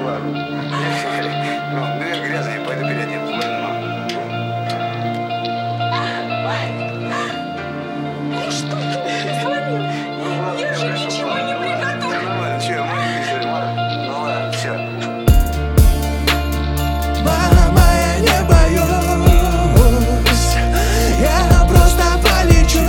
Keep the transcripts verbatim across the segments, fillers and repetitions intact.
ладно. Ну, дверь грязная, пойду переоденусь. Ну что ты мне звонил? Я же ничего не приготовила. Ну ладно, что, мы ладно? Ну ладно, все. Мама, я не боюсь, я просто полечу.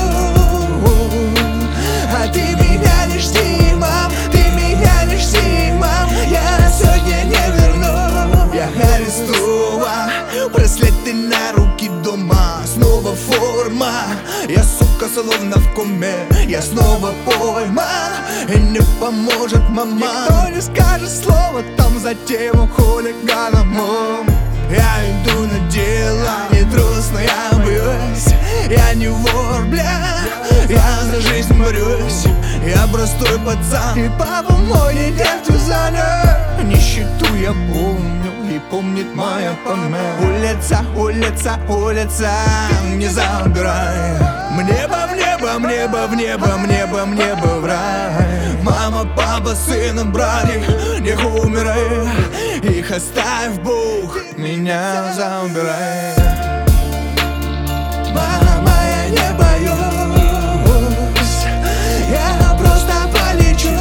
А ты меня не жди, мам, ты меня не жди, мам. Я сегодня не верну. Я арестован, браслеты на руки дома. Снова форма, я сука словно в коме. Я снова пойман, и не поможет мама. Никто не скажет слово там за тем хулиганом. Я иду на дело, не трус, но я боюсь. Я не вор, бля, я за жизнь борюсь. Я простой пацан, и папа мой не нефтью занят. Нищету я помню, и помнит моя память. Улица, улица, улица, не забирай. В небо, в небо, в небо, в небо, в небо, в небо, в рай. Мама, папа, сын, братик, не умирай. Их оставь, Бог, меня забирай. Мама, я не боюсь, я просто полечу.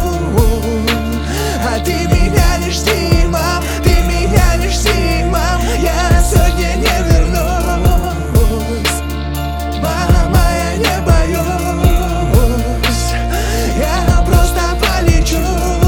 А ты меня не жди, мам, ты меня не жди, мам. Я сегодня не вернусь. Мама, я не боюсь, я просто полечу.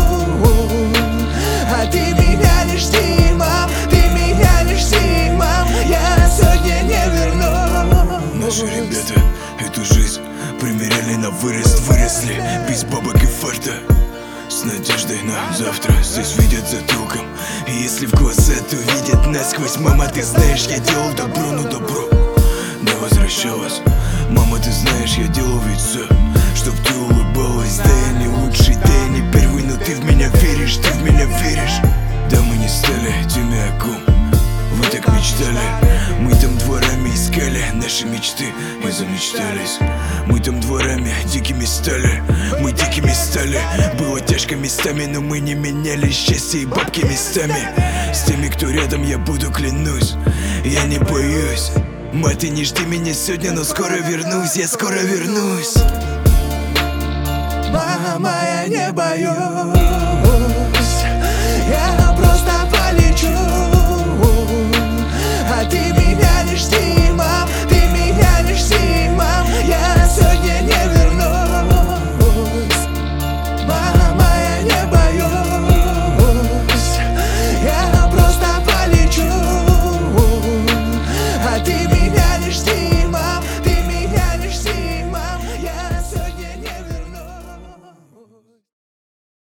А ты меня не жди, мам, ты меня не жди, мам. Я сегодня не вернусь. Наши ребята эту жизнь примеряли на вырост, выросли без бабок и фарта. С надеждой на завтра здесь видят затылком. И если в глаза, то видят насквозь. Мама, ты знаешь, я делал добро, но добро не возвращалось. Мама, ты знаешь, я делал ведь все, чтоб ты улыбалась. Да я не лучший, да я не первый, но ты в меня веришь, ты в меня веришь. Да мы не стали теми, о ком вы так мечтали. Мы там дворами искали наши мечты и замечтались. Мы там дворами дикими стали, мы дикими стали. Было тяжко местами, но мы не меняли счастье и бабки местами. С теми, кто рядом, я буду, клянусь, я не боюсь. Мать, ты не жди меня сегодня, но скоро вернусь, я скоро вернусь. Мама, я не боюсь,